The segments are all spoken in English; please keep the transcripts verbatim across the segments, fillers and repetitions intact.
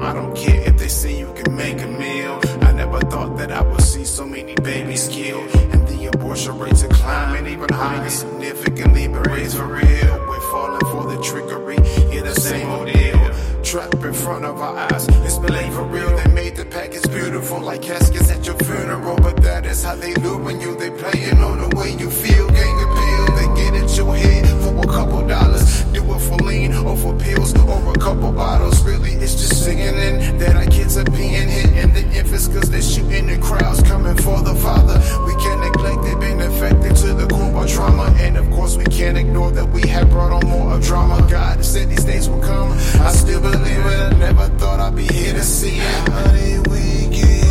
I don't care if they say you can make a meal. I never thought that I would see so many babies killed, and the abortion rates are climbing even higher, significantly been raised for real. We're falling for the trickery, hear the same old deal. Trapped in front of our eyes, it's been laid for real. They made the package beautiful like caskets at your funeral, but that is how they luring you. They playing on the way you feel. Gang appeal, they get at your head for a couple dollars. Do it for lean or for pills or a couple bottles. Really, it's just singing that our kids are being hit and the infants, cause they're shooting the crowds coming for the father. We can't neglect they've been affected to the core by trauma, and of course we can't ignore that we have brought on more of drama. God said these days will come, I still believe it. I never thought I'd be here to see it. How did we get here?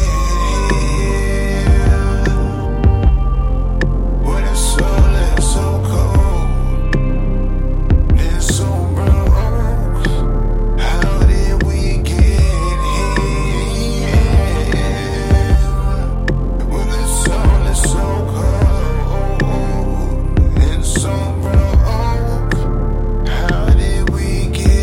When it's so lit, so cold, and so broke. How did we get here? When it's so lit, so cold, and so broke. How did we get here?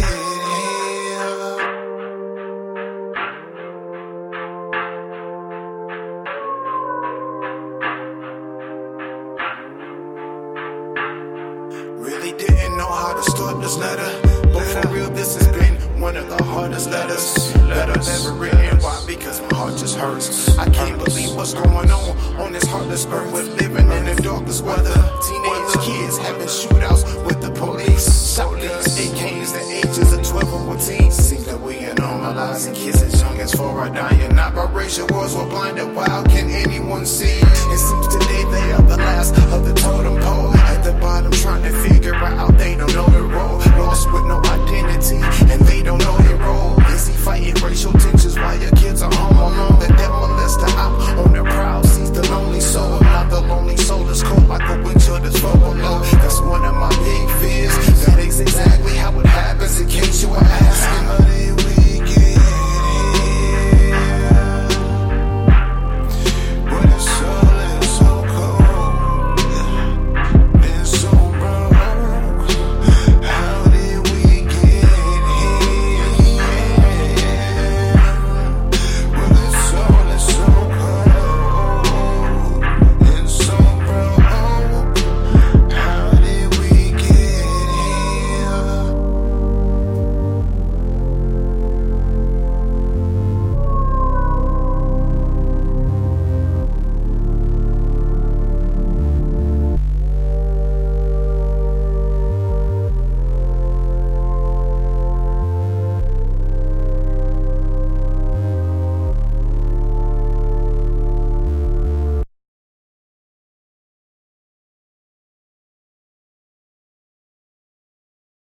Really didn't know how to start this letter, but for real this has been one of the hardest letters that I've ever written. Why? Because my heart just hurts. I can't believe what's going on on this heartless earth. We're living in the darkest weather. Teenage kids having shootouts with the police, shotguns, A Ks, the ages of twelve or fourteen. Seems that we are normalizing kids as young as four are dying, not by racial wars. We're blinded. How can anyone see? It seems today they are the last of the totem pole, at the bottom trying to figure out they don't know the role. Lost with no identity and they don't know their role.